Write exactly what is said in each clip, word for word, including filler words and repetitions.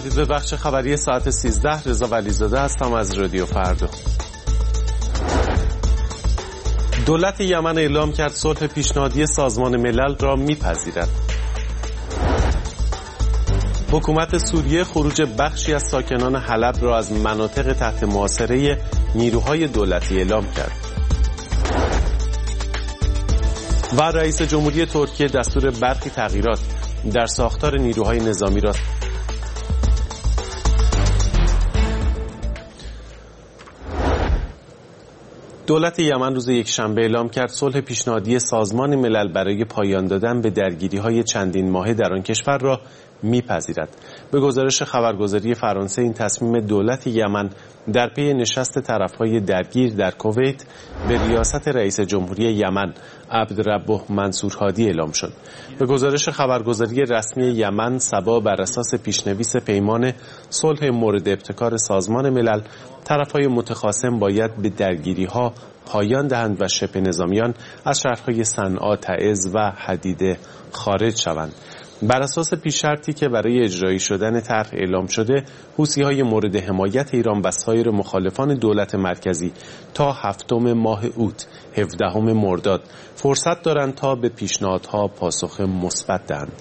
اومدید به بخش خبری ساعت سیزده. رضا ولیزاده هستم از رادیو فردا. دولت یمن اعلام کرد صلح پیشنهادی سازمان ملل را میپذیرد. حکومت سوریه خروج بخشی از ساکنان حلب را از مناطق تحت محاصره نیروهای دولتی اعلام کرد. و رئیس جمهوری ترکیه دستور برخی تغییرات در ساختار نیروهای نظامی را دولت یمن روز یکشنبه اعلام کرد صلح پیشنهادی سازمان ملل برای پایان دادن به درگیری‌های چندین ماهه در آن کشور را میپذیرد. به گزارش خبرگزاری فرانسه این تصمیم دولت یمن در پی نشست طرف‌های درگیر در کویت به ریاست رئیس جمهوری یمن عبدالربه منصور هادی اعلام شد. به گزارش خبرگزاری رسمی یمن سبا بر اساس پیشنویس پیمان صلح مورد ابتکار سازمان ملل، طرف‌های متخاصم باید به درگیری‌ها پایان دهند و شبه نظامیان از شهرهای صنعا، تعز و حدیده خارج شوند. بر اساس پیش‌شرطی که برای اجرایی شدن طرح اعلام شده، حوثی‌های مورد حمایت ایران و سایر مخالفان دولت مرکزی تا هفتم ماه اوت هفدهم مرداد فرصت دارند تا به پیشنهادها پاسخ مثبت دهند.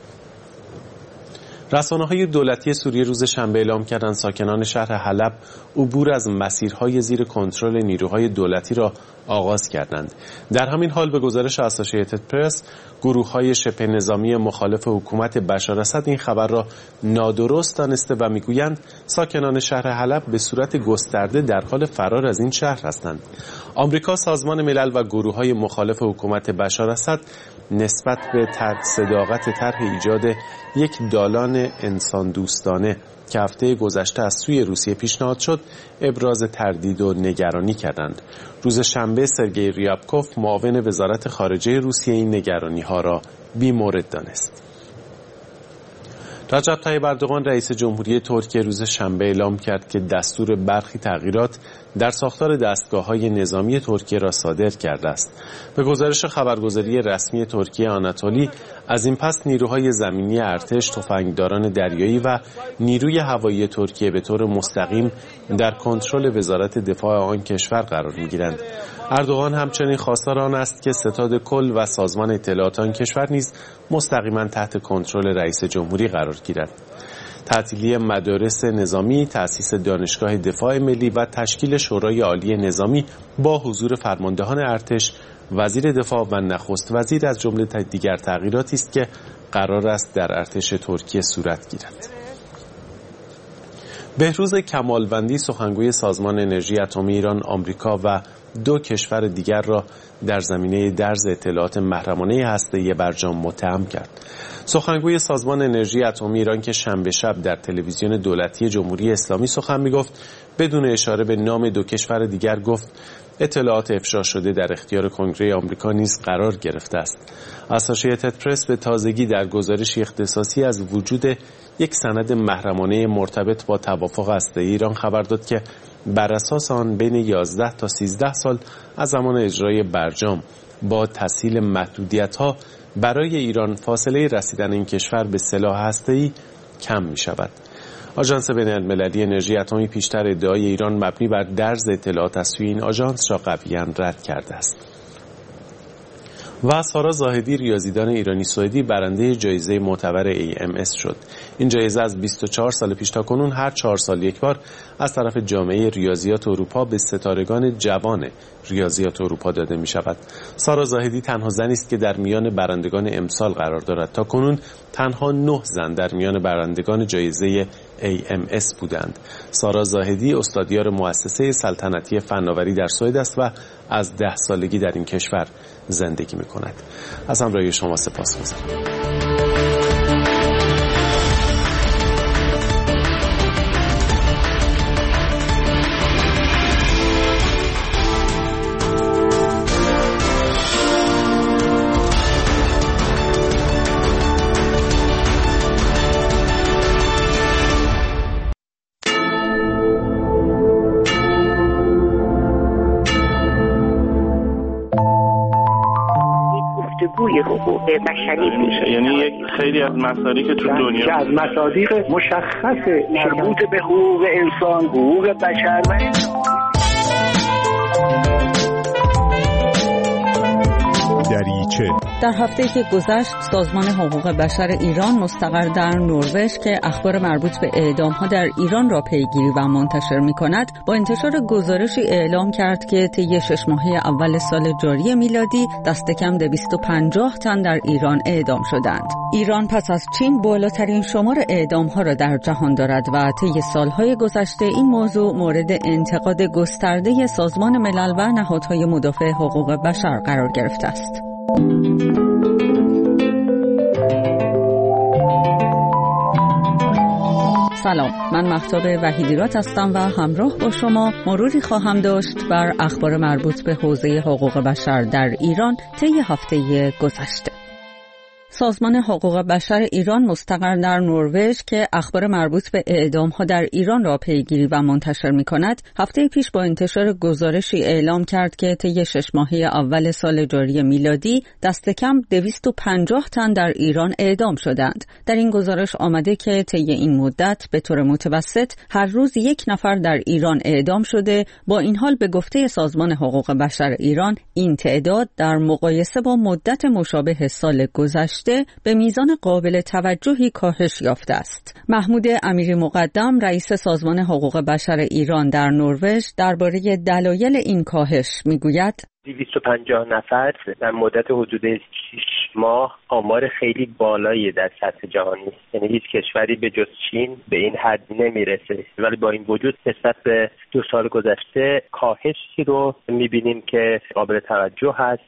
رسانه‌های دولتی سوریه روز شنبه اعلام کردند ساکنان شهر حلب عبور از مسیرهای زیر کنترل نیروهای دولتی را آغاز کردند. در همین حال به گزارش اسوسییتد پرس، گروه‌های شبه نظامی مخالف حکومت بشار اسد این خبر را نادرست دانسته و میگویند ساکنان شهر حلب به صورت گسترده در حال فرار از این شهر هستند. آمریکا، سازمان ملل و گروه‌های مخالف حکومت بشار اسد نسبت به صداقت طرح ایجاد یک دالان انسان دوستانه که هفته گذشته از سوی روسیه پیشنهاد شد ابراز تردید و نگرانی کردند. روز شنبه سرگئی ریابکوف معاون وزارت خارجه روسیه این نگرانی‌ها را بی‌مورد دانست. رجب طیب اردوغان رئیس جمهوری ترکیه روز شنبه اعلام کرد که دستور برخی تغییرات در ساختار دستگاه‌های نظامی ترکیه را صادر کرده است. به گزارش خبرگزاری رسمی ترکیه آناتولی، از این پس نیروهای زمینی ارتش، تفنگداران دریایی و نیروی هوایی ترکیه به طور مستقیم در کنترل وزارت دفاع آن کشور قرار می‌گیرند. اردوغان همچنین خواستار آن است که ستاد کل و سازمان اطلاعات آن کشور نیز مستقیما تحت کنترل رئیس جمهوری قرار گیرد. تعطیلی مدارس نظامی، تأسیس دانشگاه دفاع ملی و تشکیل شورای عالی نظامی با حضور فرماندهان ارتش، وزیر دفاع و نخست وزیر از جمله دیگر تغییراتی است که قرار است در ارتش ترکیه صورت گیرد. بهروز کمالوندی، سخنگوی سازمان انرژی اتمی ایران، آمریکا و دو کشور دیگر را در زمینه درز اطلاعات محرمانه هسته‌ای برجام متهم کرد. سخنگوی سازمان انرژی اتمی ایران که شنبه شب در تلویزیون دولتی جمهوری اسلامی سخن می‌گفت، بدون اشاره به نام دو کشور دیگر گفت اطلاعات افشا شده در اختیار کنگره آمریکا نیز قرار گرفته است. اسوسییتد پرس به تازگی در گزارشی اختصاصی از وجود یک سند محرمانه مرتبط با توافق هسته‌ای ایران خبر داد که بر اساس آن بین یازده تا سیزده سال از زمان اجرای برجام با تسهیل محدودیت‌ها برای ایران فاصله رسیدن این کشور به سلاح هسته‌ای کم می‌شود. آژانس بین‌المللی انرژی اتمی پیشتر ادعای ایران مبنی بر درز اطلاعات از سوی این آژانس را قویاً رد کرده است. و سارا زاهدی، ریاضیدان ایرانی سوئدی، برنده جایزه معتبر ای ام اس شد. این جایزه از بیست و چهار سال پیش تا کنون هر چهار سال یک بار از طرف جامعه ریاضیات اروپا به ستارگان جوان ریاضیات اروپا داده می شود. سارا زاهدی تنها زنی است که در میان برندگان امسال قرار دارد. تا کنون تنها نه زن در میان برندگان جایزه ای ام اس بودند. سارا زاهدی استادیار مؤسسه سلطنتی فناوری در سوئد است و از ده سالگی در این کشور زندگی می کند. از همراهی شما سپاسگزارم. پایه‌روی حقوق بشری میشه. یعنی یک خیلی از مصادیق که تو دنیا که از مصادیق مشخص مربوط به حقوق انسان، حقوق بشر و دریچه. در هفته‌ای که گذشت سازمان حقوق بشر ایران مستقر در نروژ که اخبار مربوط به اعدام‌ها در ایران را پیگیری و منتشر می‌کند با انتشار گزارشی اعلام کرد که طی شش ماهه اول سال جاری میلادی دست کم دویست و پنجاه تن در ایران اعدام شدند. ایران پس از چین بالاترین شمار اعدام‌ها را در جهان دارد و طی سال‌های گذشته این موضوع مورد انتقاد گسترده سازمان ملل و نهادهای مدافع حقوق بشر قرار گرفته است. سلام، من مهتاب وحیدیرات هستم و همراه با شما مروری خواهم داشت بر اخبار مربوط به حوزه حقوق بشر در ایران طی هفته گذشته. سازمان حقوق بشر ایران مستقر در نروژ که اخبار مربوط به اعدام‌ها در ایران را پیگیری و منتشر می‌کند، هفته پیش با انتشار گزارشی اعلام کرد که طی شش ماهه اول سال جاری میلادی دست کم دویست و پنجاه تن در ایران اعدام شدند. در این گزارش آمده که طی این مدت به طور متوسط هر روز یک نفر در ایران اعدام شده. با این حال به گفته سازمان حقوق بشر ایران این تعداد در مقایسه با مدت مشابه سال گذشته به میزان قابل توجهی کاهش یافته است. محمود امیری مقدم رئیس سازمان حقوق بشر ایران در نروژ درباره دلایل این کاهش میگوید: دویست و پنجاه نفر در مدت حدود شش ماه آمار خیلی بالایی در سطح جهانی است. یعنی هیچ کشوری به جز چین به این حد نمیرسه، ولی با این وجود نسبت به دو سال گذشته کاهشی رو میبینیم که قابل توجه هست.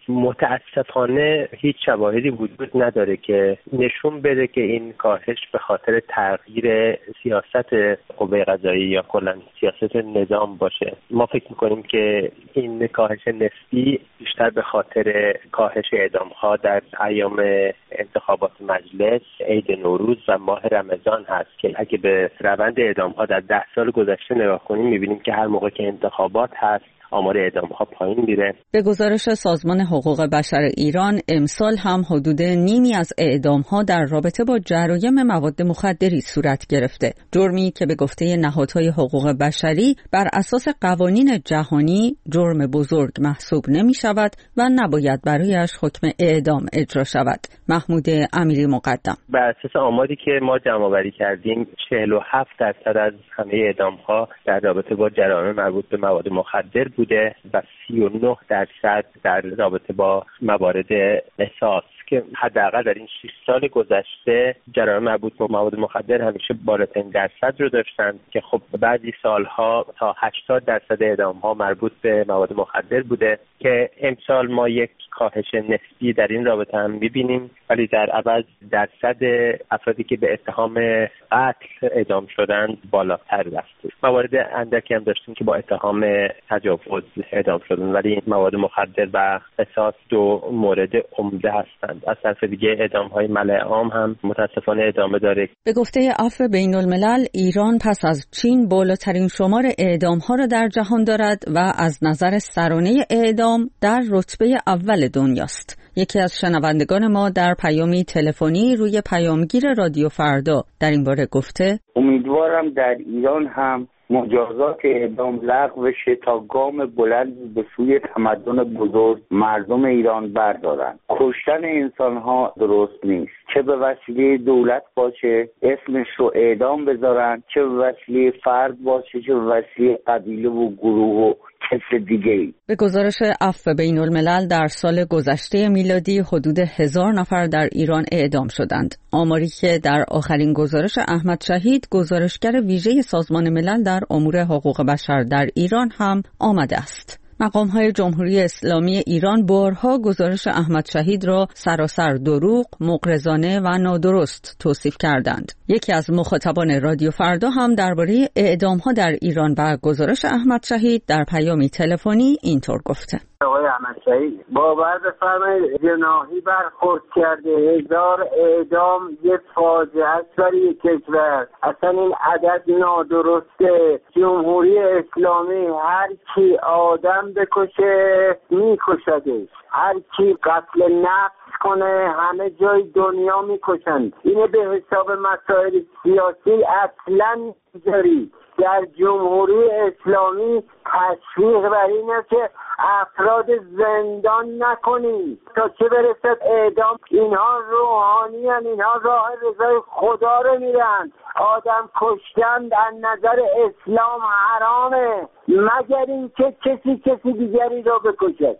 متاسفانه هیچ شواهدی وجود نداره که نشون بده که این کاهش به خاطر تغییر سیاست قوه قضاییه یا کلا سیاست نظام باشه. ما فکر میکنیم که این کاهش نسبی بیشتر به خاطر کاهش اعدام‌ها در ایام انتخابات مجلس، عید نوروز و ماه رمضان هست که اگه به روند اعدام‌ها در ده سال گذشته نگاه کنیم می‌بینیم که هر موقع که انتخابات هست آمار اعدام‌ها پایین میره. به گزارش سازمان حقوق بشر ایران امسال هم حدود نیمی از اعدام‌ها در رابطه با جرایم مواد مخدری صورت گرفته. جرمی که به گفته نهادهای حقوق بشری بر اساس قوانین جهانی جرم بزرگ محسوب نمی‌شود و نباید برایش حکم اعدام اجرا شود. محمود امیری مقدم: بر اساس آماری که ما جمع‌آوری کردیم چهل و هفت درصد از همه اعدام‌ها در رابطه با جرایم مربوط به مواد مخدر بوده و سی و نه درصد در رابطه با موارد قصاص که حداقل در این شش سال گذشته جرایم مربوط به مواد مخدر همیشه بالاترین درصد رو داشتن که خب بعضی سالها تا هشتاد درصد اعدام‌ها مربوط به مواد مخدر بوده که امسال ما یک کاهش نسبی در این رابطه هم می‌بینیم، ولی در عوض درصد افرادی که به اتهام قتل اعدام شدند بالاتر رفته. موارد اندکی هم داشتیم که با اتهام تجاوز اعدام شدن، ولی این مواد مخدر و قصاص دو مورد عمده هستند. از طرف دیگه اعدام‌های ملأ عام هم متاسفانه ادامه داره. به گفته عفو بین‌الملل ایران پس از چین بالاترین شمار اعدام‌ها را در جهان دارد و از نظر سرانه اعدام در رتبه اول دنیاست. یکی از شنوندگان ما در پیامی تلفنی روی پیامگیر رادیو فردا در این باره گفته: امیدوارم در ایران هم مجازات اعدام لغو بشه تا گام بلند به سوی تمدن بزرگ مردم ایران بردارن. کشتن انسان‌ها درست نیست، چه به وسیله دولت باشه اسمش رو اعدام بذارن، چه به وسیله فرد باشه، چه به وسیله قبیله و گروه و کس دیگه‌ای. به گزارش عفو بین‌الملل در سال گذشته میلادی حدود هزار نفر در ایران اعدام شدند. آماری که در آخرین گزارش احمد شهید گزارشگر ویژه سازمان ملل در امور حقوق بشر در ایران هم آمده است. مقام‌های جمهوری اسلامی ایران بارها گزارش احمد شهید را سراسر دروغ، مغرضانه و نادرست توصیف کردند. یکی از مخاطبان رادیو فردا هم درباره اعدام‌ها در ایران و گزارش احمد شهید در پیامی تلفنی اینطور گفته: آقای احمد شهید باور بفرمایید جناحی برخورد کرده. هزار اعدام یه فاجعه است برای یک کشور. اصلا این عدد نادرسته. جمهوری اسلامی هر کی آدم بکشه میکشدش، هر کی قتل نفس کنه همه جای دنیا میکشند. اینه به حساب مسائل سیاسی اصلا نمیذاری. در جمهوری اسلامی تشویق بر اینه که افراد زندان نکنید تا چه برسد اعدام. اینها روحانی هن، اینها راه رضای خدا رو میرن. آدم کشتن از نظر اسلام حرامه مگر اینکه کسی کسی دیگری رو بکشد.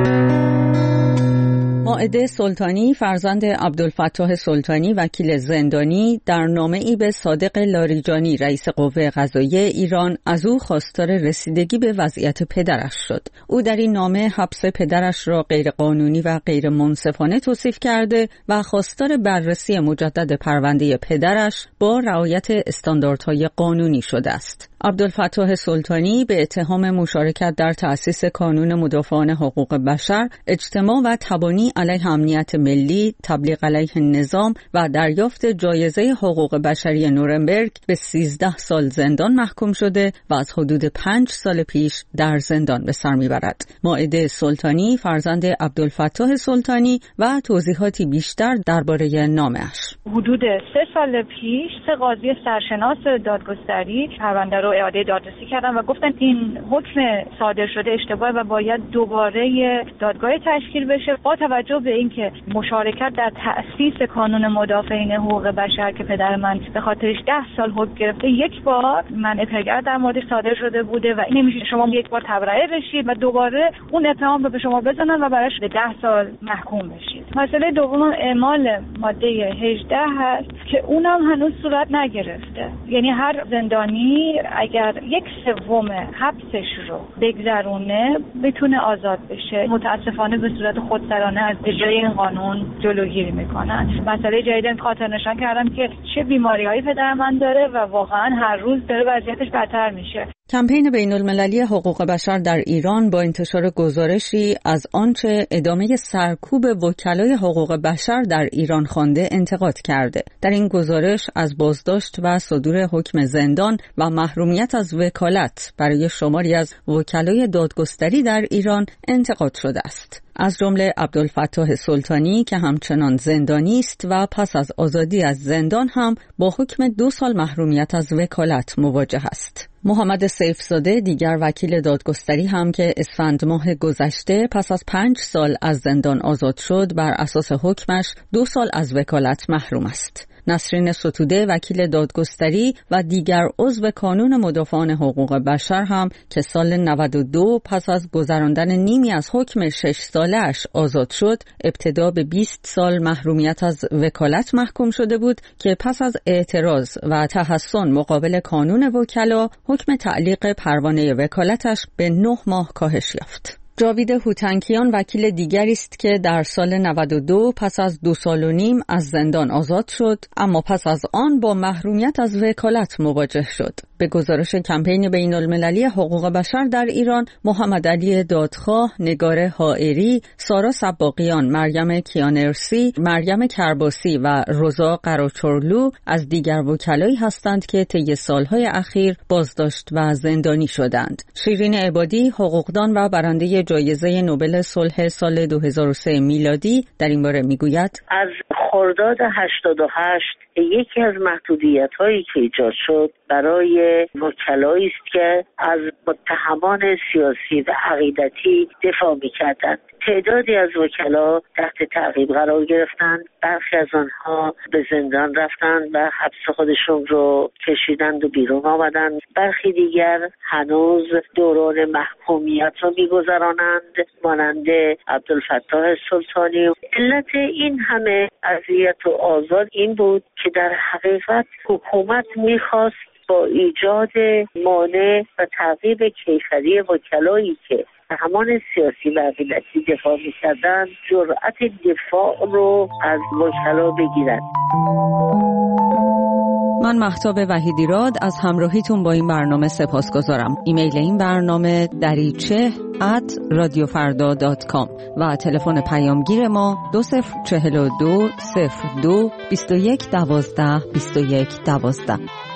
مائده سلطانی فرزند عبدالفتاح سلطانی وکیل زندانی در نامه‌ای به صادق لاریجانی رئیس قوه قضاییه ایران از او خواستار رسیدگی به وضعیت پدرش شد. او در این نامه حبس پدرش را غیرقانونی و غیر منصفانه توصیف کرده و خواستار بررسی مجدد پرونده پدرش با رعایت استانداردهای قانونی شده است. عبدالفتاح سلطانی به اتهام مشارکت در تأسیس کانون مدافعان حقوق بشر، اجتماع و تبانی علیه امنیت ملی، تبلیغ علیه نظام و دریافت جایزه حقوق بشری نورنبرگ به سیزده سال زندان محکوم شده و از حدود پنج سال پیش در زندان به سر میبرد. مائده سلطانی فرزند عبدالفتاح سلطانی و توضیحاتی بیشتر درباره نامه‌اش. حدود سه سال پیش سه قاضی سرشناس دادگستری پرونده رو اعاده دادرسی کردن و گفتن این حکم صادر شده اشتباه و باید دوباره دادگاه تشکیل بشه با توجه به اینکه مشارکت در تأسیس کانون مدافعین حقوق بشر که پدر من به خاطرش ده سال حکم گرفته یک بار منع پیگرد در موردش صادر شده بوده و این نمیشه شما یک بار تبرئه بشید و دوباره اون اتهام رو به شما بزنن و براش به ده سال محکوم بشید. مسئله دوم اعمال ماده هجده هست که اونم هنوز صورت نگرفته. یعنی هر زندانی اگر یک سوم حبسش رو بگذرونه بتونه آزاد بشه. متاسفانه به صورت خودسرانه از اجرای این قانون جلوگیری میکنن. مسئله جدیدن خاطر نشان کردم که چه بیماری‌هایی پدر من داره و واقعا هر روز داره وضعیتش بدتر میشه. کمپین بین‌المللی حقوق بشر در ایران با انتشار گزارشی از آنچه ادامه سرکوب وکلای حقوق بشر در ایران خوانده انتقاد کرده. در این گزارش از بازداشت و صدور حکم زندان و محرومیت از وکالت برای شماری از وکلای دادگستری در ایران انتقاد شده است. از جمله عبدالفتاح سلطانی که همچنان زندانی است و پس از آزادی از زندان هم با حکم دو سال محرومیت از وکالت مواجه است. محمد سیفزاده دیگر وکیل دادگستری هم که اسفند ماه گذشته پس از پنج سال از زندان آزاد شد بر اساس حکمش دو سال از وکالت محروم است. نسرین ستوده وکیل دادگستری و دیگر عضو کانون مدافعان حقوق بشر هم که سال نود و دو پس از گذراندن نیمی از حکم شش ساله‌اش آزاد شد، ابتدا به بیست سال محرومیت از وکالت محکوم شده بود که پس از اعتراض و تحصن مقابل کانون وکلا، حکم تعلیق پروانه وکالتش به نه ماه کاهش یافت. جاوید هوتنکیان وکیل دیگری است که در سال نود و دو پس از دو سال و نیم از زندان آزاد شد، اما پس از آن با محرومیت از وکالت مواجه شد. به گزارش کمپین بین‌المللی حقوق بشر در ایران، محمد علی دادخواه، نگار حائری، سارا سباقیان، مریم کیانرسی، مریم کرباسی و رضا قراچرلو از دیگر وکلایی هستند که طی سالهای اخیر بازداشت و زندانی شدند. شیرین عبادی، حقوقدان و برنده جایزه نوبل صلح سال دو هزار و سه میلادی در این باره میگوید: از خرداد هشتاد و هشت یکی از محدودیت‌هایی که ایجاد شد برای وکلایی است که از متهمان سیاسی و عقیدتی دفاع می‌کردند. تعدادی از وکلا تحت تعقیب قرار گرفتند، برخی از آنها به زندان رفتند و حبس خودشون رو کشیدند و بیرون آمدند. برخی دیگر هنوز دوران محکومیت رو می‌گذرانند، مانند عبدالفتاح سلطانی. علت این همه اذیت و آزار این بود که در حقیقت حکومت می‌خواست با ایجاد مانع و تعقیب کیفری وکلایی که همان سیاسی و عقیدتی دفاع می‌کردند جرأت دفاع رو از وکلا بگیرند. من مهتاب وحیدیراد از همراهیتون با این برنامه سپاسگزارم. ایمیل این برنامه دریچه ات رادیو فردا دات کام و تلفن پیامگیر ما دو صفر چهل و دو صفر دو بیست و یک دوازده بیست و یک دوازده.